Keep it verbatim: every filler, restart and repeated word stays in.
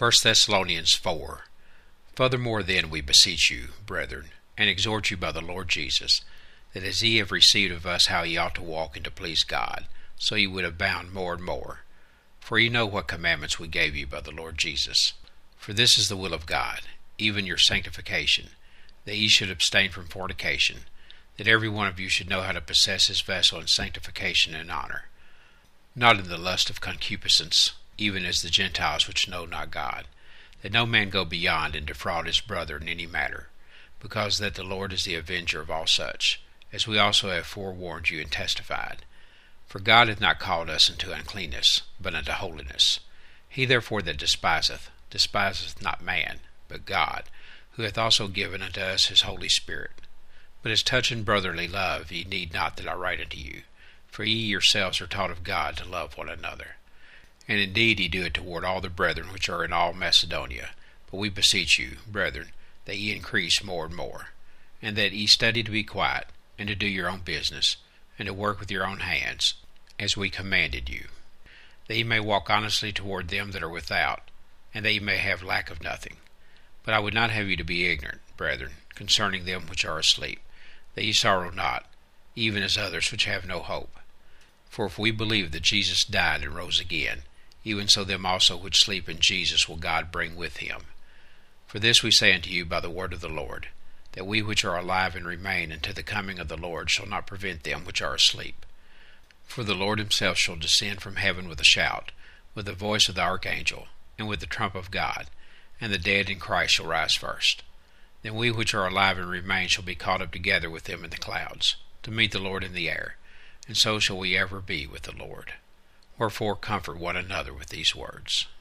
First Thessalonians four. Furthermore then we beseech you, brethren, and exhort you by the Lord Jesus, that as ye have received of us how ye ought to walk and to please God, so ye would abound more and more. For ye know what commandments we gave you by the Lord Jesus. For this is the will of God, even your sanctification, that ye should abstain from fornication, that every one of you should know how to possess his vessel in sanctification and honor, not in the lust of concupiscence, even as the Gentiles which know not God, that no man go beyond and defraud his brother in any matter, because that the Lord is the avenger of all such, as we also have forewarned you and testified. For God hath not called us unto uncleanness, but unto holiness. He therefore that despiseth, despiseth not man, but God, who hath also given unto us his Holy Spirit. But as touching brotherly love, ye need not that I write unto you, for ye yourselves are taught of God to love one another. And indeed ye do it toward all the brethren which are in all Macedonia. But we beseech you, brethren, that ye increase more and more, and that ye study to be quiet, and to do your own business, and to work with your own hands, as we commanded you, that ye may walk honestly toward them that are without, and that ye may have lack of nothing. But I would not have you to be ignorant, brethren, concerning them which are asleep, that ye sorrow not, even as others which have no hope. For if we believe that Jesus died and rose again, even so them also which sleep in Jesus will God bring with him. For this we say unto you by the word of the Lord, that we which are alive and remain unto the coming of the Lord shall not prevent them which are asleep. For the Lord himself shall descend from heaven with a shout, with the voice of the archangel, and with the trump of God, and the dead in Christ shall rise first. Then we which are alive and remain shall be caught up together with them in the clouds, to meet the Lord in the air, and so shall we ever be with the Lord. Wherefore comfort one another with these words.